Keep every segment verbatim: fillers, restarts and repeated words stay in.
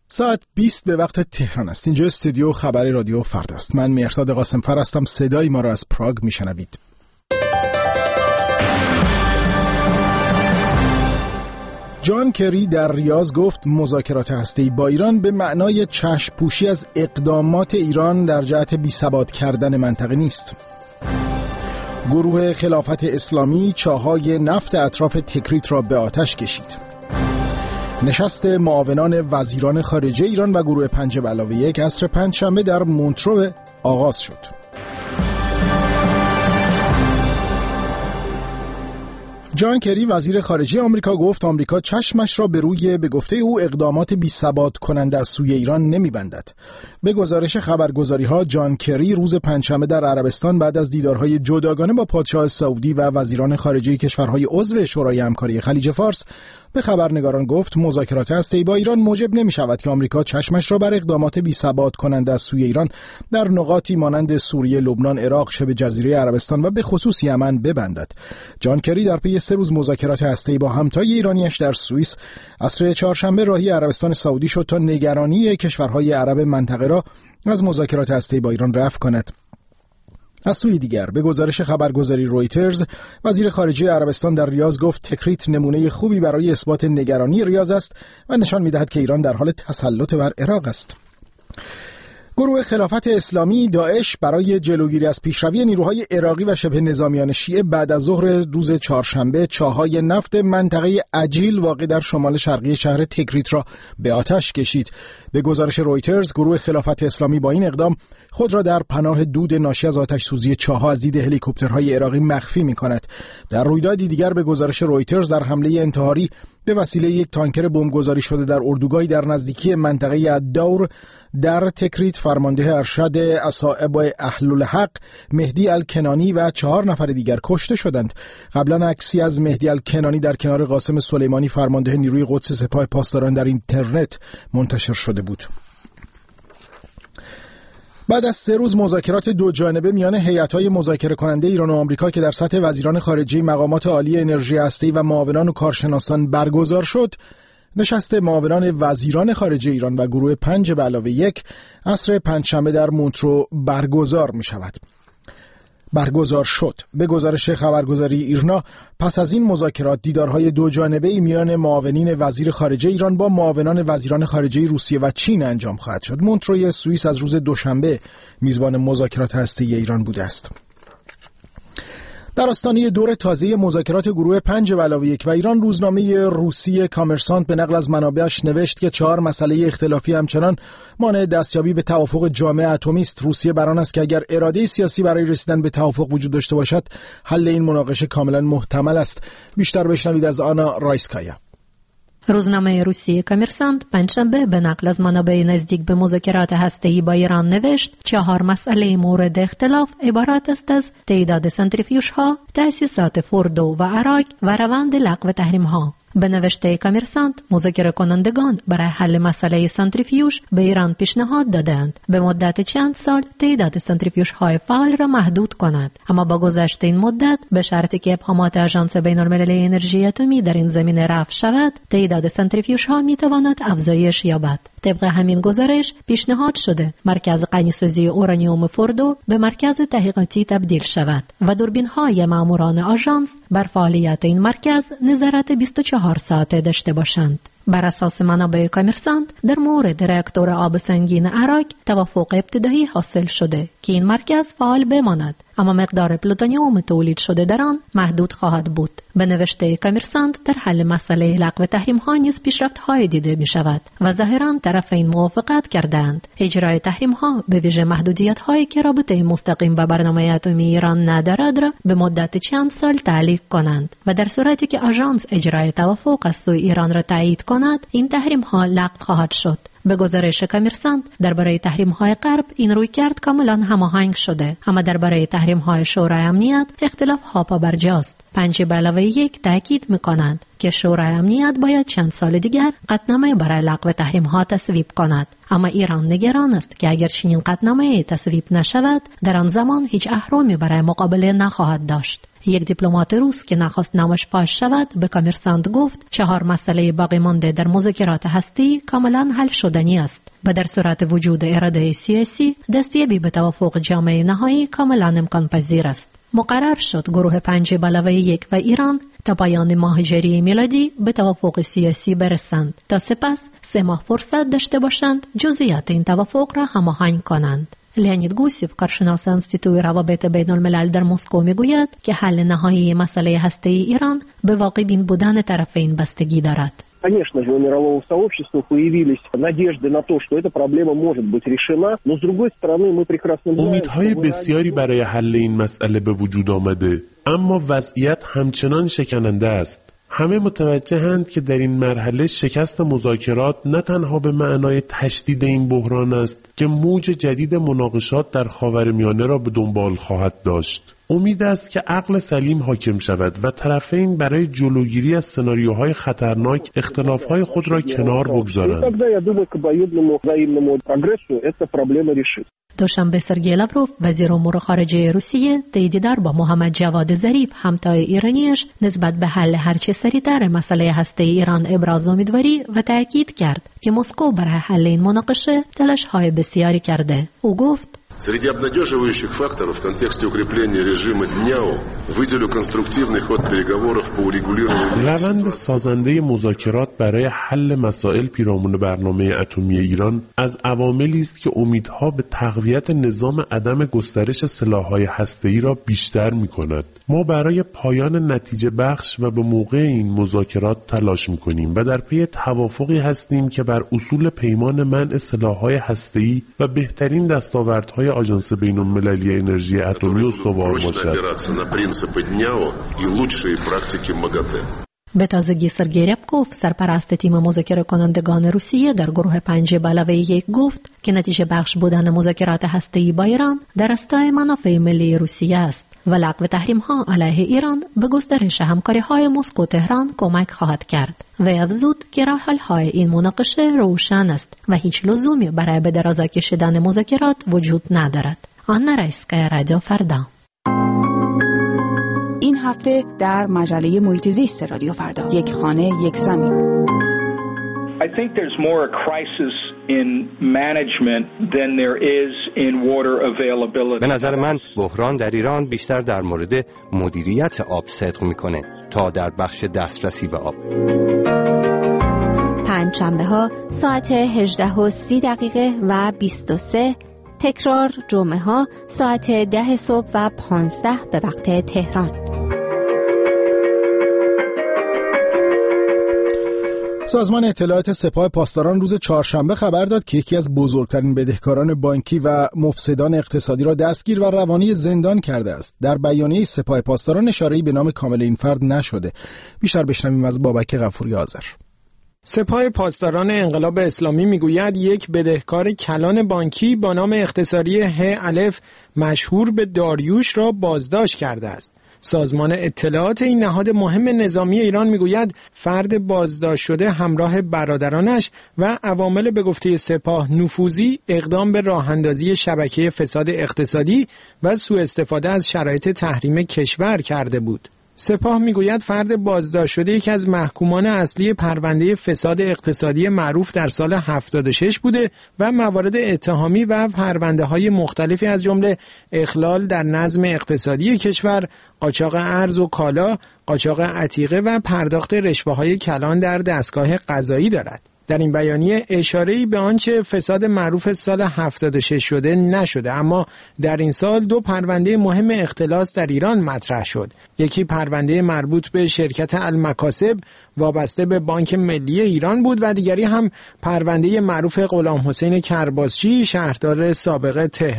ساعت بیست به وقت تهران است. اینجا استودیو خبر رادیو فردا است. من مهرداد قاسم‌فر هستم. صدای ما را از پراگ میشنوید. جان کری در ریاض گفت مذاکرات هسته‌ای با ایران به معنای چشم پوشی از اقدامات ایران در جهت بی‌ثبات کردن منطقه نیست. گروه خلافت اسلامی چاهای نفت اطراف تکریت را به آتش کشید. نشست معاونان وزیران خارجه ایران و گروه پنج به علاوه یک عصر پنجشنبه در مونترو آغاز شد. جان کری وزیر خارجه آمریکا گفت آمریکا چشمش را به روی به گفته او اقدامات بی‌ثبات کننده از سوی ایران نمی‌بندد. به گزارش خبرگزاری‌ها جان کری روز پنجشنبه در عربستان بعد از دیدارهای جداگانه با پادشاه سعودی و وزیران خارجه کشورهای عضو شورای همکاری خلیج فارس به خبرنگاران گفت مذاکرات هسته‌ای با ایران موجب نمی‌شود که آمریکا چشمش را بر اقدامات بی‌ثبات کننده از سوی ایران در نقاطی مانند سوریه، لبنان، عراق، شبه جزیره عربستان و به خصوص یمن ببندد. جان کری در پی سه روز مذاکرات هسته‌ای با همتای ایرانیش در سوئیس عصر چهارشنبه راهی عربستان سعودی شد تا نگرانی کشورهای عرب منطقه را از مذاکرات هسته‌ای با ایران رفع کند. از سوی دیگر به گزارش خبرگزاری رویترز وزیر خارجه عربستان در ریاض گفت تکریت نمونه خوبی برای اثبات نگرانی ریاض است و نشان می‌دهد که ایران در حال تسلط بر عراق است. گروه خلافت اسلامی داعش برای جلوگیری از پیشروی نیروهای عراقی و شبه نظامیان شیعه بعد از ظهر روز چهارشنبه چاهای نفت منطقه عجیل واقع در شمال شرقی شهر تکریت را به آتش کشید. به گزارش رویترز گروه خلافت اسلامی با این اقدام خود را در پناه دود ناشی از آتش سوزی چاه‌ها از دید هلیکوپترهای عراقی مخفی می‌کند. در رویدادی دیگر به گزارش رویترز در حمله انتحاری به وسیله یک تانکر بمبگذاری شده در اردوگاهی در نزدیکی منطقه الدور در تکریت فرمانده ارشد اصائب اهل الحق مهدی الکنانی و چهار نفر دیگر کشته شدند. قبلا عکسی از مهدی الکنانی در کنار قاسم سلیمانی فرمانده نیروی قدس سپاه پاسداران در اینترنت منتشر شده بود. بعد از سه روز مذاکرات دو جانبه میان هیئت‌های مذاکره کننده ایران و آمریکا که در سطح وزیران خارجه، مقامات عالی انرژی هسته‌ای و معاونان و کارشناسان برگزار شد، نشست معاونان وزیران خارجه ایران و گروه پنج به علاوه یک عصر پنجشنبه در مونترو برگزار می شود. برگزار شد. به گزارش خبرگزاری ایرنا پس از این مذاکرات دیدارهای دو جانبه‌ای میان معاونین وزیر خارجه ایران با معاونان وزیران خارجه روسیه و چین انجام خواهد شد. مونتروی سوئیس از روز دوشنبه میزبان مذاکرات هسته‌ای ایران بوده است. در آستانه دور تازه مذاکرات گروه پنج به علاوه یک و ایران، روزنامه روسی کامرسانت به نقل از منابعش نوشت که چهار مسئله اختلافی همچنان مانع دستیابی به توافق جامع اتمی است. روسیه بر آن است که اگر اراده سیاسی برای رسیدن به توافق وجود داشته باشد، حل این مناقشه کاملا محتمل است. بیشتر بشنوید از آنا رایسکایا. روزنامه روسی کامرسانت پنجشنبه به نقل از منابع نزدیک به مذاکرات هسته‌ای با ایران نوشت چهار مسئله مورد اختلاف عبارت است از تعداد سنتریفیوژها، تأسیسات فوردو و عراق و روند لغو تحریم‌ها. به نوشته کامرسانت مذاکره کنندگان برای حل مسئله سانتریفیوژ به ایران پیشنهاد دادند به مدت چند سال تعداد سانتریفیوژهای فعال را محدود کند، اما با گذشت این مدت به شرطی که ابهامات آژانس بین‌المللی انرژی اتمی در این زمینه رفع شود، تعداد سانتریفیوژها میتواند افزایش یابد. طبق همین گزارش پیشنهاد شده مرکز غنیسازی اورانیوم فوردو به مرکز تحقیقاتی تبدیل شود و دوربین‌های ماموران آژانس بر فعالیت این مرکز نظارت بیست و چهار ساعته داشته باشند. بر اساس منابع کامرسانت در مورد راکتور آب سنگین عراق توافق ابتدایی حاصل شده که این مرکز فعال بماند، اما مقدار پلوتونیوم تولید شده در آن محدود خواهد بود. به نوشته کامرسانت در حل مسئله لغو تحریم‌ها نیز پیشرفت‌های دیده می‌شود و ظاهراً طرفین موافقت کردند اجرای تحریم‌ها به ویژه محدودیت‌هایی که رابطه مستقیم با برنامه اتمی ایران ندارد را به مدت چند سال تعلیق کنند و در صورتی که آژانس اجرای توافق از سوی ایران را تایید کند این تحریم‌ها لغو خواهد شد. به گزارش کامرسانت درباره تحریم‌های غرب این رویکرد کاملا هماهنگ شده، اما درباره تحریم‌های شورای امنیت اختلاف‌ها پابرجاست. پنج به علاوه یک تاکید می‌کنند که شورای امنیت باید چند سال دیگر قطعنامه برای لغو تحریم ها تصویب کند. اما ایران نگران است که اگر چنین قطعنامه تصویب نشود، در آن زمان هیچ اهرامی برای مقابله نخواهد داشت. یک دیپلمات روس که نخواست نامش فاش شود به کامرسانت گفت چهار مسئله باقی مانده در مذاکرات هستی کاملا حل شدنی است و در صورت وجود اراده سیاسی دستیابی به توافق جامعه نهایی کاملا امکان پذیر است. مقرر شد گروه پنج به علاوه یک و ایران تا پایان ماه ژوئیه میلادی به توافق سیاسی برسند تا سپس سه ماه فرصت داشته باشند جزئیات این توافق را هماهنگ کنند. لئونید گوسیف، کارشناس انستیتوی روابط بین الملل در مسکو میگوید که حل نهایی مسئله هسته ایران به واقع بین بودن طرفین بستگی دارد. Конечно же, у мирового сообщества появились надежды на то, что эта проблема может быть решена, но с другой стороны мы прекрасно знаем... امیدهای بسیاری برای حل این مسئله به وجود آمده، اما وضعیت همچنان شکننده است. همه متوجهند که در این مرحله شکست مذاکرات نه تنها به معنای تشدید این بحران است که موج جدید مناقشات در خاورمیانه را به دنبال خواهد داشت. امید است که عقل سلیم حاکم شود و طرفین برای جلوگیری از سناریوهای خطرناک اختلافهای خود را کنار بگذارند. دوشنبه سرگئی لاوروف، وزیر امور خارجه روسیه، طی دیدار با محمد جواد ظریف، همتای ایرانیش، نسبت به حل هرچه سریعتر مسئله هسته ایران ابراز امیدواری و تأکید کرد که مسکو برای حل این مناقشه تلاش‌های بسیاری کرده. او گفت: Среди обнадеживающих факторов в контексте укрепления режима ДНЯО выделю конструктивный ход переговоров по урегулированию. روند سازنده مذاکرات برای حل مسائل پیرامون برنامه اتمی ایران از عواملی است که امیدها به تقویت نظام عدم گسترش سلاح‌های هسته‌ای را بیشتر می‌کند. ما برای پایان نتیجه بخش و به موقع این مذاکرات تلاش می‌کنیم و در پی توافقی هستیم که بر اصول پیمان منع سلاح‌های هسته‌ای و بهترین دستاوردهای آژانس بین‌المللی انرژی اتمی استوار باشد. به تازگی سرگئی ریبکوف، سرپرست تیم مذاکره کنندگان روسیه در گروه پنج به علاوه یک، گفت که نتیجه بخش بودن مذاکرات هسته‌ای با ایران در راستای منافع ملی روسیه است و لغو تحریم‌ها علیه ایران به گسترش همکاری‌های مسکو تهران کمک خواهد کرد. و افزود که راه حل‌های این مناقشه روشن است و هیچ لزومی برای به دراز کشیدن مذاکرات وجود ندارد. آنا رایسکایا، رادیو فردا. این هفته در مجله محیط زیست رادیو فردا، یک خانه یک زمین. I think there's more a crisis in management than there is in water availability. به نظر من بحران در ایران بیشتر در مورد مدیریت آب صدق میکنه تا در بخش دسترسی به آب. پنجشنبه ها ساعت هجده و سی دقیقه و بیست و سه، تکرار جمعه ها ساعت ده صبح و پانزده به وقت تهران. سازمان اطلاعات سپاه پاسداران روز چهارشنبه خبر داد که یکی از بزرگترین بدهکاران بانکی و مفسدان اقتصادی را دستگیر و روانی زندان کرده است. در بیانیه سپاه پاسداران اشاره‌ای به نام کامل این فرد نشده. بیشتر بشنویم از بابک غفوری آذر. سپاه پاسداران انقلاب اسلامی میگوید یک بدهکار کلان بانکی با نام اختصاری ه الف مشهور به داریوش را بازداشت کرده است. سازمان اطلاعات این نهاد مهم نظامی ایران میگوید فرد بازداشت شده همراه برادرانش و عوامل به گفته سپاه نفوذی اقدام به راه اندازی شبکه فساد اقتصادی و سوء استفاده از شرایط تحریم کشور کرده بود. سپاه میگوید فرد بازداشت شده یکی از محکومان اصلی پرونده فساد اقتصادی معروف در سال هفتاد و شش بوده و موارد اتهامی و پرونده های مختلفی از جمله اخلال در نظم اقتصادی کشور، قاچاق ارز و کالا، قاچاق عتیقه و پرداخت رشوه‌های کلان در دستگاه قضایی دارد. در این بیانیه اشاره‌ای به آنچه فساد معروف سال هفتاد و شش شده نشده، اما در این سال دو پرونده مهم اختلاس در ایران مطرح شد. یکی پرونده مربوط به شرکت المکاسب وابسته به بانک ملی ایران بود و دیگری هم پرونده معروف غلام حسین کرباسچی شهردار سابق تهران.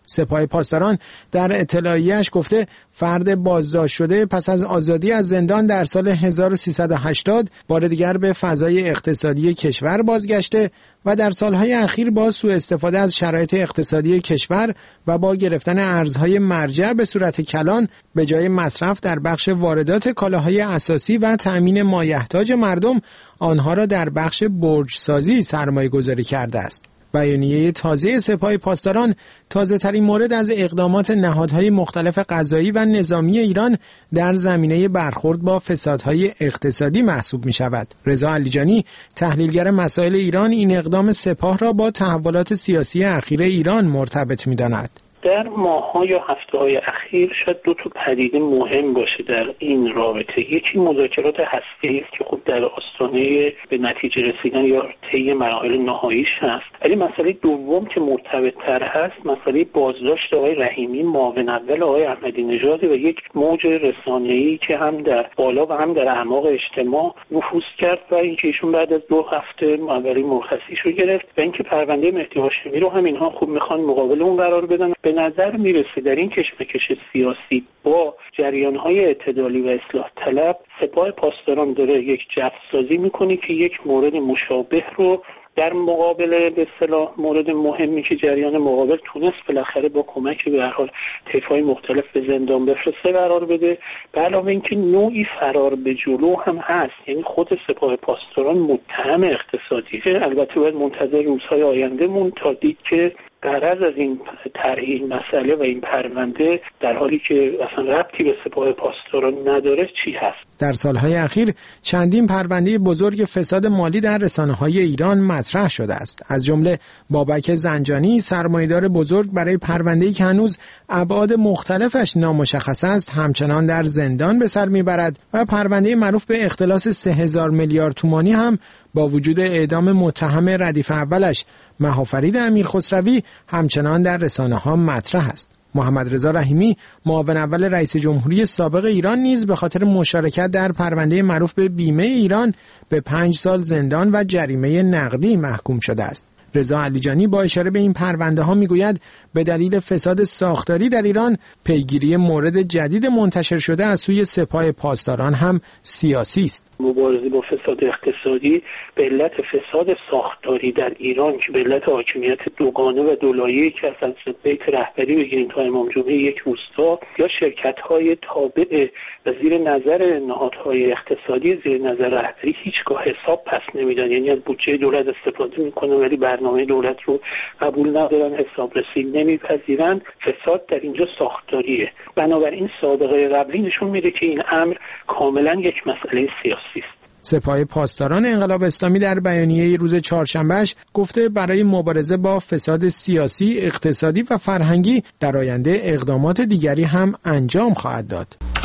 سپاه پاسداران در اطلاعیه‌اش گفته فرد بازداشت شده پس از آزادی از زندان در سال هزار و سیصد و هشتاد بار دیگر به فضای اقتصادی کشور بازگشته و در سالهای اخیر با سوء استفاده از شرایط اقتصادی کشور و با گرفتن ارزهای مرجع به صورت کلان به جای مصرف در بخش واردات کالاهای اساسی و تأمین مایحتاج مردم آنها را در بخش برج‌سازی سرمایه گذاری کرده است. بیانیه تازه سپاه پاسداران تازه ترین مورد از اقدامات نهادهای مختلف قضایی و نظامی ایران در زمینه برخورد با فسادهای اقتصادی محسوب می شود. رضا علیجانی تحلیلگر مسائل ایران این اقدام سپاه را با تحولات سیاسی اخیر ایران مرتبط می داند. در ماه‌ها یا هفته‌های اخیر شاید دو تا پدیده مهم باشه در این رابطه. یکی مذاکرات هسته‌ای است که خب در آستانه به نتیجه رسیدن یا طی مراحل نهاییش هست. ولی مسئله دوم که مرتبط‌تر هست مسئله بازداشت آقای رحیمی معاون اول آقای احمدی نژاد و یک موج رسانه‌ای که هم در بالا و هم در اعماق اجتماع نفوذ کرد و اینکه ایشون بعد از دو هفته اولی مرخصیش رو گرفت و اینکه پرونده مهدی هاشمی رو هم اینها خوب می‌خوان مقابل اون قرار بدن. به نظر میرسه در این کشمکش سیاسی با جریان‌های اعتدالی و اصلاح طلب سپاه پاسداران داره یک جفسازی میکنه که یک مورد مشابه رو در مقابل به اصطلاح مورد مهمی که جریان مقابل تونست بالاخره با کمک به هر حال طیف‌های مختلف به زندان بفرسته قرار بده. به علاوه اینکه نوعی فرار به جلو هم هست، یعنی خود سپاه پاسداران متهم اقتصادیه. البته باید منتظر روزهای آینده مون تا دید که غرض از این طرح این مسئله و این پرونده در حالی که اصلا ربطی به سپاه پاسداران نداره چی هست. در سالهای اخیر چندین پرونده بزرگ فساد مالی در رسانه‌های ایران مطرح شده است. از جمله بابک زنجانی سرمایه‌دار بزرگ برای پرونده‌ای که هنوز ابعاد مختلفش نامشخص است همچنان در زندان به سر میبرد و پرونده معروف به اختلاس سه هزار میلیارد تومانی هم با وجود اعدام متهم ردیف اولش مهافرید امیرخسروی همچنان در رسانه‌ها مطرح است. محمد رضا رحیمی معاون اول رئیس جمهوری سابق ایران نیز به خاطر مشارکت در پرونده معروف به بیمه ایران به پنج سال زندان و جریمه نقدی محکوم شده است. رضا علیجانی با اشاره به این پرونده ها میگوید به دلیل فساد ساختاری در ایران پیگیری مورد جدید منتشر شده از سوی سپاه پاسداران هم سیاسی است. مبارزه با فساد اقتصادی به علت فساد ساختاری در ایران که به علت حاکمیت دوگانه و دولایه‌ای که از بیت رهبری بگیریم تا امام جمعه یک روستا یا شرکت‌های تابع و زیر نظر نهادهای اقتصادی زیر نظر رهبری هیچگاه حساب پس نمیدن، یعنی از بودجه دولت استفاده میکنن ولی برنامه دولت رو قبول ندارن، حسابرسی نمیپذیرن. فساد در اینجا ساختاریه. بنابراین سابقه قبلی نشون میده که این امر کاملا یک مسئله سیاسی است. سپاه پاسداران انقلاب اسلامی در بیانیه روز چهارشنبهش گفته برای مبارزه با فساد سیاسی، اقتصادی و فرهنگی در آینده اقدامات دیگری هم انجام خواهد داد.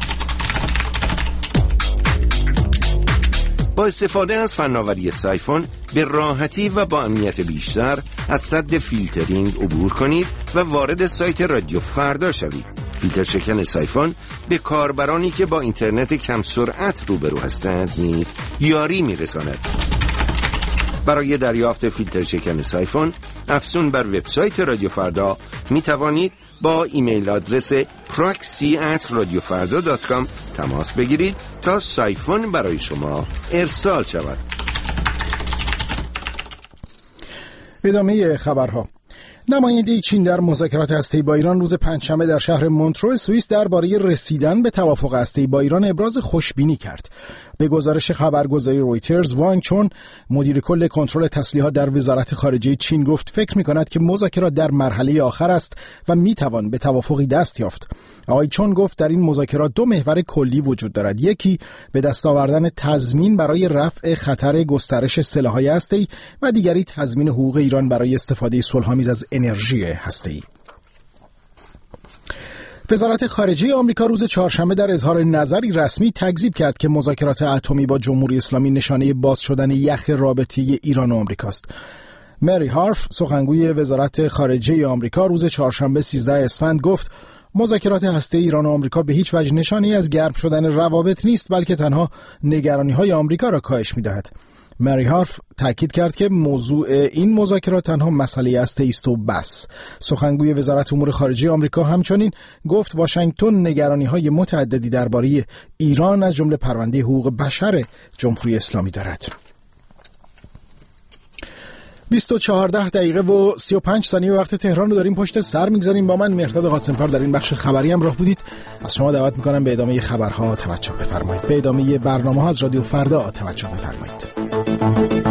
با استفاده از فناوری سایفون به راحتی و با امنیت بیشتر از سد فیلترینگ عبور کنید و وارد سایت رادیو فردا شوید. فیلتر شکن سایفون به کاربرانی که با اینترنت کم سرعت روبرو هستند نیز یاری می‌رساند. برای دریافت فیلتر شکن سایفون افزون بر وبسایت رادیو فردا می توانید با ایمیل آدرس پراکسی ات رادیو فردا دات کام تماس بگیرید تا سایفون برای شما ارسال شود. ادامه خبرها. نماینده چین در مذاکرات هسته‌ای با ایران روز پنجشنبه در شهر مونترو سوئیس درباره رسیدن به توافق هسته‌ای با ایران ابراز خوشبینی کرد. به گزارش خبرگزاری رویترز، وانگ چون مدیر کل کنترل تسلیحات در وزارت خارجه چین گفت فکر می‌کند که مذاکرات در مرحله آخر است و می‌توان به توافقی دست یافت. آقای چون گفت در این مذاکرات دو محور کلی وجود دارد. یکی به دست آوردن تضمین برای رفع خطر گسترش سلاح‌های هسته‌ای و دیگری تضمین حقوق ایران برای استفاده صلح‌آمیز از انرژی هسته‌ای. وزارت خارجه آمریکا روز چهارشنبه در اظهار نظری رسمی تکذیب کرد که مذاکرات اتمی با جمهوری اسلامی نشانه باز شدن یخ رابطه ایران و آمریکاست. مری هارف سخنگوی وزارت خارجه آمریکا روز چهارشنبه سیزده اسفند گفت مذاکرات هسته‌ای ایران و آمریکا به هیچ وجه نشانه‌ای از گرم شدن روابط نیست، بلکه تنها نگرانی‌های آمریکا را کاهش می‌دهد. مری هارف تاکید کرد که موضوع این مذاکرات تنها مسئله هسته است و بس. سخنگوی وزارت امور خارجه آمریکا همچنین گفت واشنگتن نگرانی‌های متعددی درباره ایران از جمله پرونده حقوق بشر جمهوری اسلامی دارد. بیست و چهارده دقیقه و سی و پنج ثانیه وقت تهران رو داریم پشت سر میگذاریم. با من مهرداد قاسم‌پر در این بخش خبری هم راه بودید. از شما دعوت میکنم به ادامه خبرها توجه بفرمایید. به ادامه برنامه‌ها از رادیو فردا توجه بفرمایید.